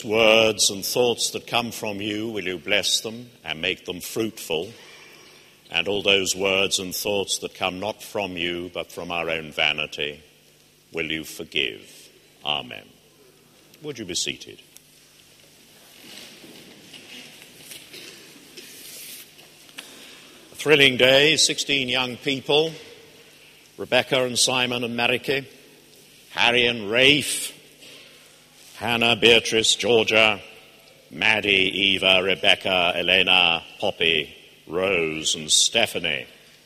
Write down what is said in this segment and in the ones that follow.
Words and thoughts that come from you, will you bless them and make them fruitful? And all those words and thoughts that come not from you but from our own vanity, will you forgive? Amen. Would you be seated? A thrilling day, 16 young people, Rebecca and Simon and Marike, Harry and Rafe, Hannah, Beatrice, Georgia, Maddie, Eva, Rebecca, Elena, Poppy, Rose and Stephanie.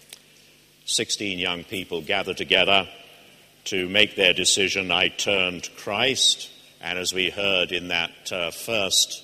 16 young people gathered together to make their decision. I turn to Christ, and as we heard in that first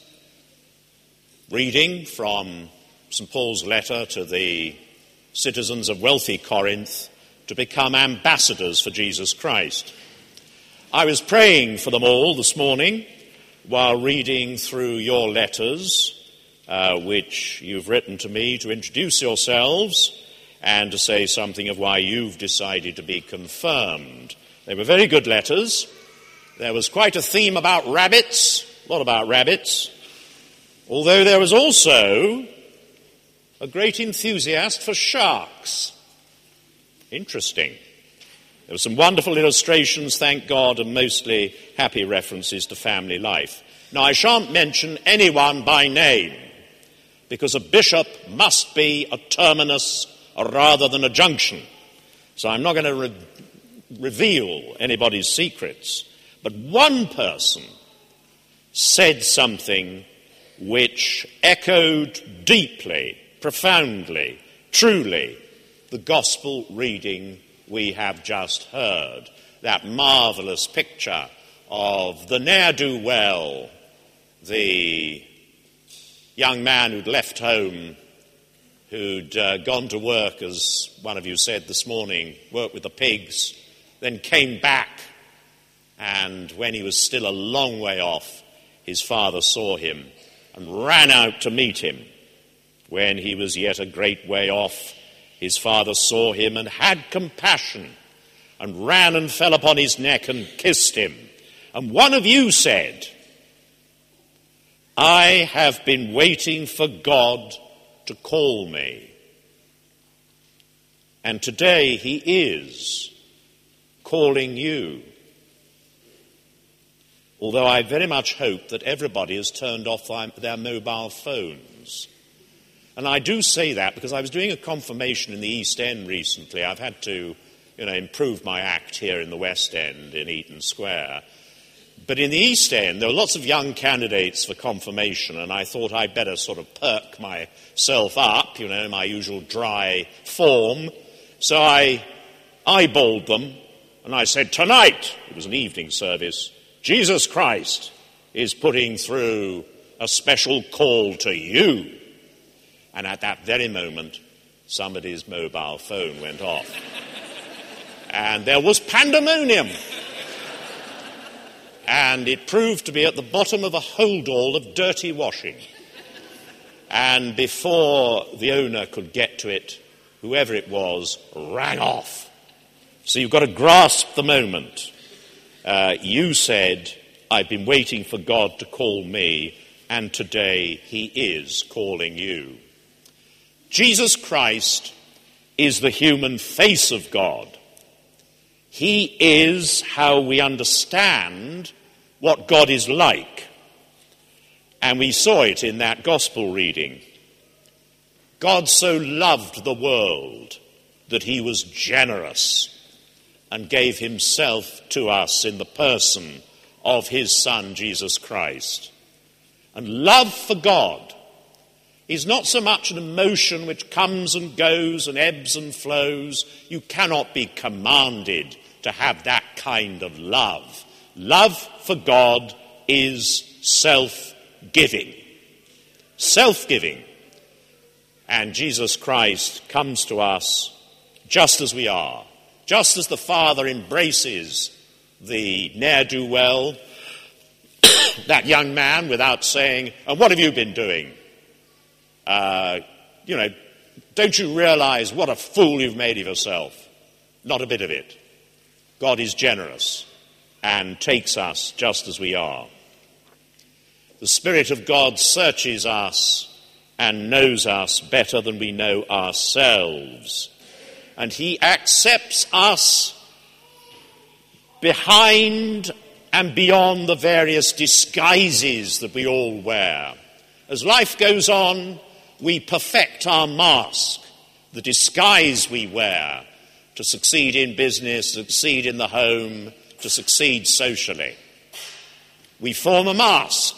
reading from St. Paul's letter to the citizens of wealthy Corinth, to become ambassadors for Jesus Christ. I was praying for them all this morning while reading through your letters, which you've written to me to introduce yourselves and to say something of why you've decided to be confirmed. They were very good letters. There was quite a theme about rabbits, a lot about rabbits, although there was also a great enthusiast for sharks. Interesting. There were some wonderful illustrations, thank God, and mostly happy references to family life. Now, I shan't mention anyone by name, because a bishop must be a terminus rather than a junction. So I'm not going to reveal anybody's secrets. But one person said something which echoed deeply, profoundly, truly, the gospel reading we have just heard, that marvelous picture of the ne'er-do-well, the young man who'd left home, who'd gone to work, as one of you said this morning, worked with the pigs, then came back, and when he was still a long way off, his father saw him and ran out to meet him. When he was yet a great way off, his father saw him and had compassion and ran and fell upon his neck and kissed him. And one of you said, I have been waiting for God to call me. And today he is calling you. Although I very much hope that everybody has turned off their mobile phones. And I do say that because I was doing a confirmation in the East End recently. I've had to, improve my act here in the West End in Eaton Square. But in the East End, there were lots of young candidates for confirmation, and I thought I'd better sort of perk myself up, in my usual dry form. So I eyeballed them, and I said, tonight, it was an evening service, Jesus Christ is putting through a special call to you. And at that very moment, somebody's mobile phone went off. And there was pandemonium. And it proved to be at the bottom of a holdall of dirty washing. And before the owner could get to it, whoever it was ran off. So you've got to grasp the moment. You said, I've been waiting for God to call me, and today he is calling you. Jesus Christ is the human face of God. He is how we understand what God is like. And we saw it in that gospel reading. God so loved the world that he was generous and gave himself to us in the person of his Son, Jesus Christ. And love for God is not so much an emotion which comes and goes and ebbs and flows. You cannot be commanded to have that kind of love. Love for God is self-giving. Self-giving. And Jesus Christ comes to us just as we are. Just as the Father embraces the ne'er-do-well, that young man, without saying, and what have you been doing? Don't you realize what a fool you've made of yourself? Not a bit of it. God is generous and takes us just as we are. The Spirit of God searches us and knows us better than we know ourselves. And he accepts us behind and beyond the various disguises that we all wear. As life goes on, we perfect our mask, the disguise we wear to succeed in business, succeed in the home, to succeed socially. We form a mask,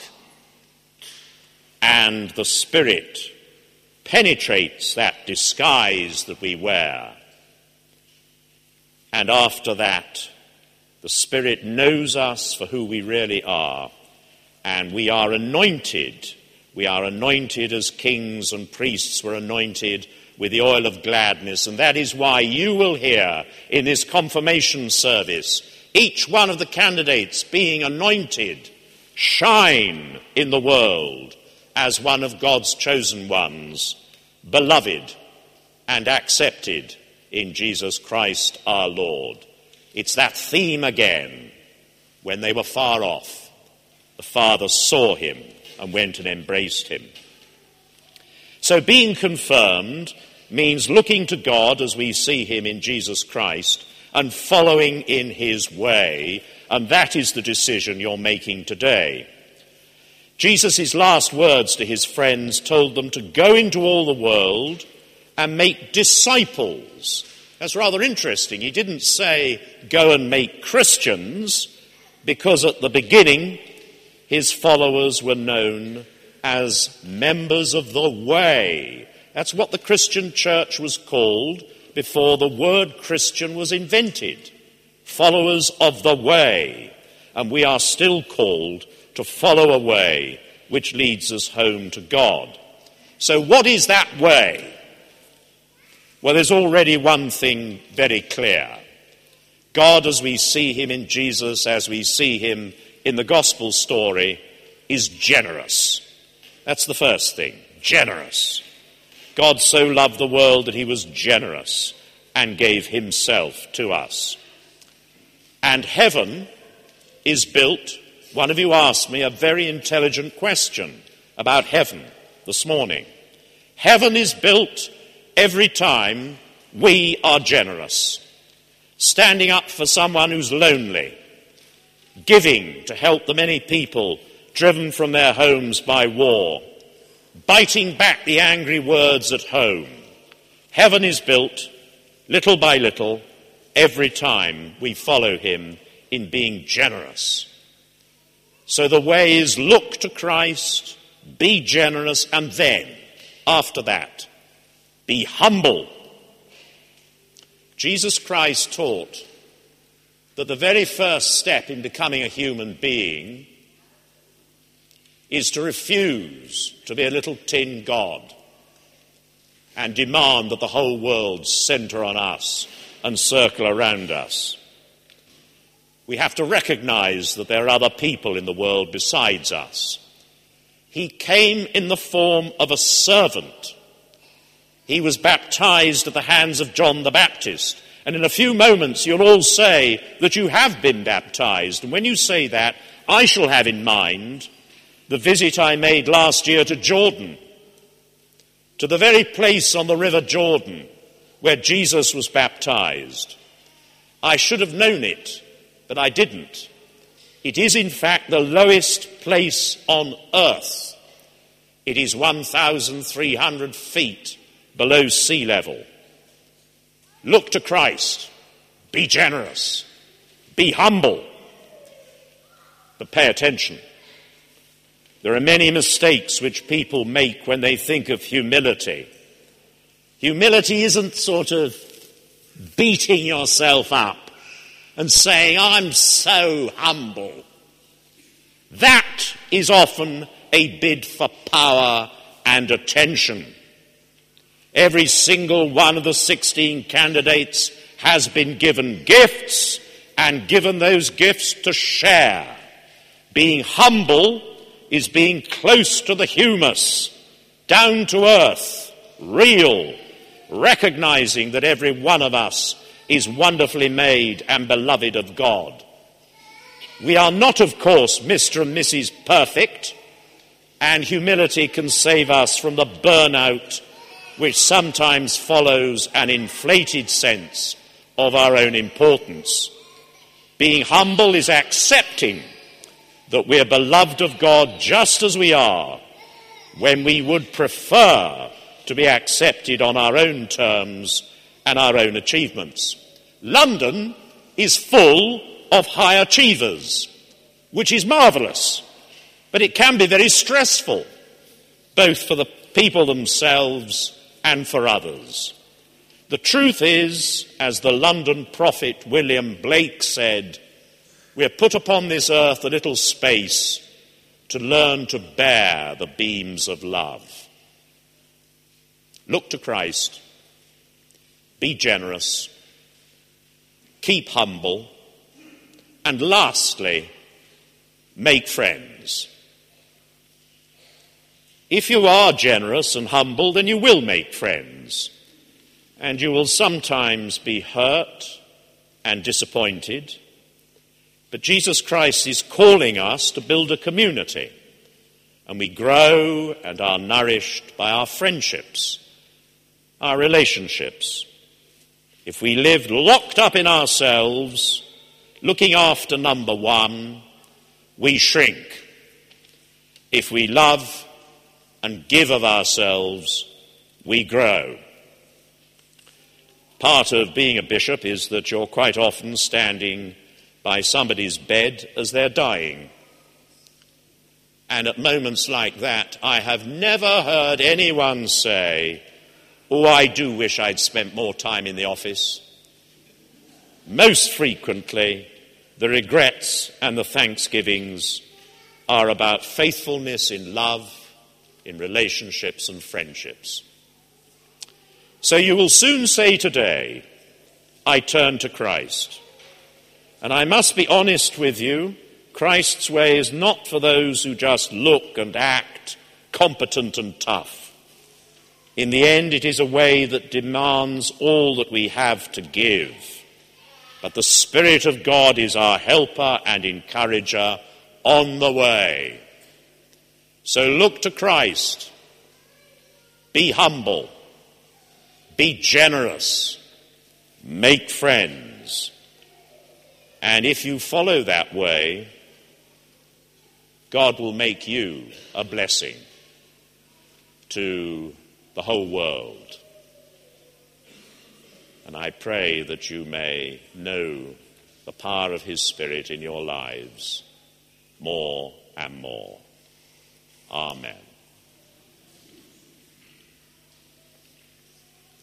and the Spirit penetrates that disguise that we wear. And after that, the Spirit knows us for who we really are, and we are anointed. We are anointed as kings and priests were anointed with the oil of gladness, and that is why you will hear in this confirmation service each one of the candidates being anointed shine in the world as one of God's chosen ones, beloved and accepted in Jesus Christ our Lord. It's that theme again. When they were far off, the Father saw him and went and embraced him. So being confirmed means looking to God as we see him in Jesus Christ and following in his way, and that is the decision you're making today. Jesus' last words to his friends told them to go into all the world and make disciples. That's rather interesting. He didn't say go and make Christians, because at the beginning his followers were known as members of the way. That's what the Christian church was called before the word Christian was invented. Followers of the way. And we are still called to follow a way which leads us home to God. So what is that way? Well, there's already one thing very clear. God, as we see him in Jesus, as we see him in the gospel story, is generous. That's the first thing, generous. God so loved the world that he was generous and gave himself to us. And heaven is built. One of you asked me a very intelligent question about heaven this morning. Heaven is built every time we are generous, standing up for someone who's lonely, giving to help the many people driven from their homes by war, biting back the angry words at home. Heaven is built little by little every time we follow him in being generous. So the way is look to Christ, be generous, and then, after that, be humble. Jesus Christ taught that the very first step in becoming a human being is to refuse to be a little tin god and demand that the whole world center on us and circle around us. We have to recognize that there are other people in the world besides us. He came in the form of a servant. He was baptized at the hands of John the Baptist. And in a few moments you'll all say that you have been baptized. And when you say that, I shall have in mind the visit I made last year to Jordan, to the very place on the River Jordan where Jesus was baptized. I should have known it, but I didn't. It is in fact the lowest place on earth. It is 1,300 feet below sea level. Look to Christ. Be generous. Be humble. But pay attention. There are many mistakes which people make when they think of humility. Humility isn't sort of beating yourself up and saying, I'm so humble. That is often a bid for power and attention. Every single one of the 16 candidates has been given gifts and given those gifts to share. Being humble is being close to the humus, down to earth, real, recognizing that every one of us is wonderfully made and beloved of God. We are not, of course, Mr. and Mrs. Perfect. and humility can save us from the burnout which sometimes follows an inflated sense of our own importance. Being humble is accepting that we're beloved of God just as we are, when we would prefer to be accepted on our own terms and our own achievements. London is full of high achievers, which is marvellous, but it can be very stressful, both for the people themselves and for others. The truth is, as the London prophet William Blake said, we're put upon this earth a little space to learn to bear the beams of love. Look to Christ. Be generous. Keep humble. And lastly, make friends. If you are generous and humble, then you will make friends. And you will sometimes be hurt and disappointed. But Jesus Christ is calling us to build a community. And we grow and are nourished by our friendships, our relationships. If we live locked up in ourselves, looking after number one, we shrink. If we love and give of ourselves, we grow. Part of being a bishop is that you're quite often standing by somebody's bed as they're dying. And at moments like that, I have never heard anyone say, "Oh, I do wish I'd spent more time in the office." Most frequently, the regrets and the thanksgivings are about faithfulness in love, in relationships and friendships. So you will soon say today, "I turn to Christ." And I must be honest with you, Christ's way is not for those who just look and act competent and tough. In the end, it is a way that demands all that we have to give. But the Spirit of God is our helper and encourager on the way. So look to Christ. Be humble. Be generous. Make friends. And if you follow that way, God will make you a blessing to the whole world. And I pray that you may know the power of his Spirit in your lives more and more. Amen.